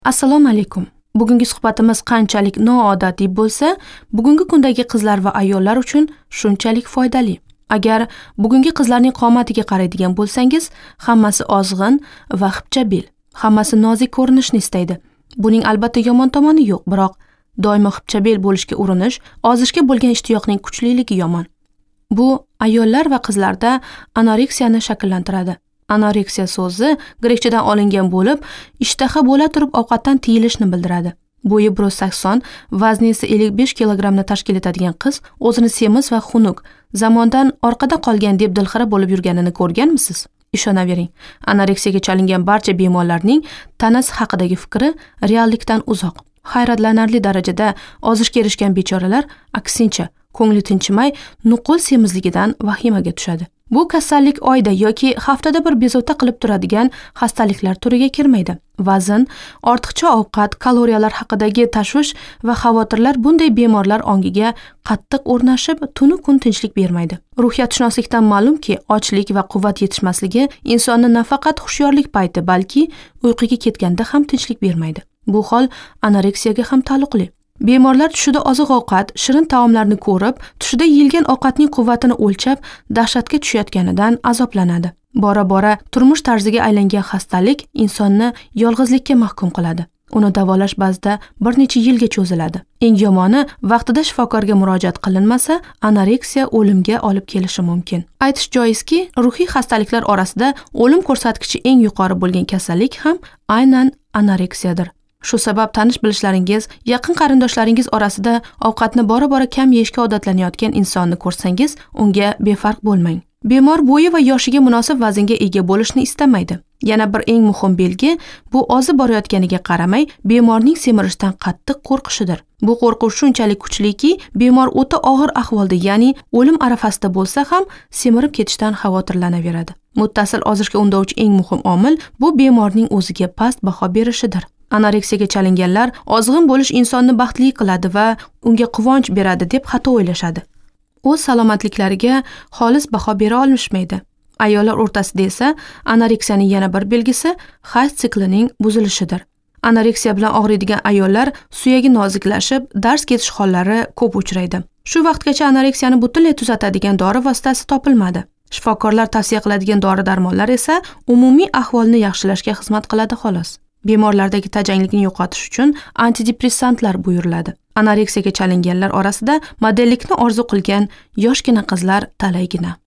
Assalomu alaykum. Bugungi suhbatimiz qanchalik noodatiy bo'lsa, bugungi kundagi qizlar va ayollar uchun shunchalik foydali. Agar bugungi qizlarning qomatiga qaraydigan bo'lsangiz, hammasi ozg'in va xipchabel. Hammasi nozik ko'rinishni istaydi. Buning albatta yomon tomoni yo'q, biroq doimo xipchabel bo'lishga urinish, ozishga bo'lgan ishtiyoqning kuchliligi yomon. Bu ayollar va qizlarda anoreksiyani shakllantiradi. Anoreksiya so'zi grekchadan olingan bo'lib, ishtaha bo'la turib ovqatdan tiyilishni bildiradi. Bo'yi 180, vazni esa 55 kilogramni tashkil etadigan qiz o'zini semiz va xunuk, zamondan orqada qolgan deb dilxira bo'lib yurganini ko'rganmisiz? Ishonavering, anoreksiyaga chalingan barcha bemorlarning tanasi haqidagi fikri reallikdan uzoq. Hayratlanarli darajada ozishga erishgan bechoralar aksincha ko'ngli tinchimay, nuqul semizligidan vahimaga tushadi. Bu kasallik oyda yoki haftada bir bezovta qilib turadigan xastaliklar turiga kirmaydi. Vazn, ortiqcha ovqat, kaloriyalar haqidagi tashvish va xavotirlar bunday bemorlar ongiga qattiq o'rnashib, tunu kun tinchlik bermaydi. Ruhiyatshunoslikdan ma'lumki, ochlik va quvvat yetishmasligi insonni nafaqat hushyorlik payti, balki uyquga ketganda ham tinchlik bermaydi. Bu hol anoreksiyaga ham taalluqli. Bemorlar tushida oziq-ovqat, shirin taomlarni ko'rib, tushida yeyilgan ovqatning quvvatini o'lchab, dahshatga tushayotganidan azoblanadi. Bora-bora turmush tarziga aylangan xastalik insonni yolg'izlikka mahkum qiladi. Uni davolash ba'zida bir necha yilga cho'ziladi. Eng yomoni, vaqtida shifokorga murojaat qilinmasa, anoreksiya o'limga olib kelishi mumkin. Aytish joizki, ruhiy xastaliklar orasida o'lim ko'rsatkichi eng yuqori bo'lgan kasallik ham aynan anoreksiyadir. Shu sabab tanish-bilishlaringiz, yaqin qarindoshlaringiz orasida ovqatni bora-bora kam yeyishga odatlanayotgan insonni ko'rsangiz, unga befarq bo'lmang. Bemor bo'yi va yoshiga munosib vaznga ega bo'lishni istamaydi. Yana bir eng muhim belgi, bu ozib borayotganiga qaramay, bemorning semirishdan qattiq qo'rqishidir. Bu qo'rquv shunchalik kuchliki, bemor o'ta og'ir ahvolda, ya'ni o'lim arafasida bo'lsa ham semirib ketishdan xavotirlanaveradi. Muttasil ozishga undovchi eng muhim omil bu bemorning o'ziga past baho berishidir. Anoreksiyaga chalinganlar ozg'in bo'lish insonni baxtli qiladi va unga quvonch beradi deb xato o'ylashadi. O'z salomatliklariga xolis baho bera olishmaydi. Ayollar o'rtasida esa anoreksiyaning yana bir belgisi hayz siklining buzilishidir. Anoreksiya bilan og'riydigan ayollar suyagi noziklashib, dars ketish hollari ko'p uchraydi. Shu vaqtgacha anoreksiyani butunlay tuzatadigan dori vositasi topilmadi. Shifokorlar tavsiya qiladigan dori-darmonlar esa umumiy ahvolni yaxshilashga xizmat qiladi xolos. Bemorlardagi tajanglikni yo'qotish uchun antidepressantlar buyuriladi. Anoreksiyaga chalinganlar orasida modellikni orzu qilgan yoshgina qizlar talaygina.